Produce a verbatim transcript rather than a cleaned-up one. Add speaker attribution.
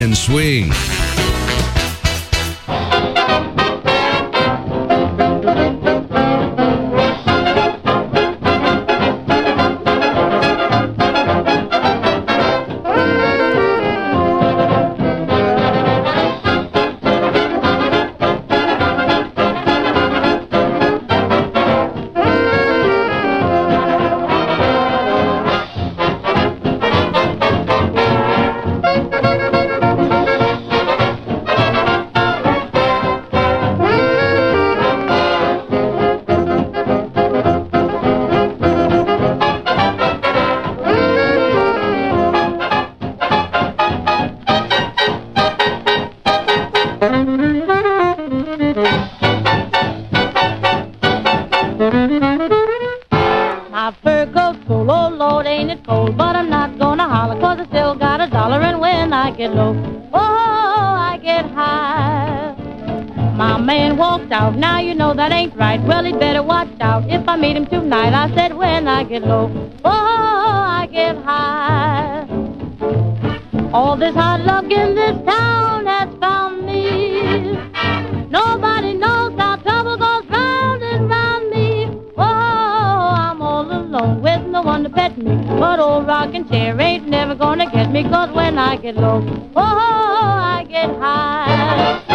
Speaker 1: and swing.
Speaker 2: My fur coat's cold, oh Lord, ain't it cold? But I'm not gonna holler, 'cause I still got a dollar, and when I get low, oh, I get high. My man walked out, now you know that ain't right. Well, he'd better watch out if I meet him tonight. I said when I get low, oh, I get high. All this hard luck in this town has found me. Nobody knows how trouble goes round and round me. Oh, I'm all alone with no one to pet me. But old rocking chair ain't never gonna get me, 'cause when I get low, oh, I get high.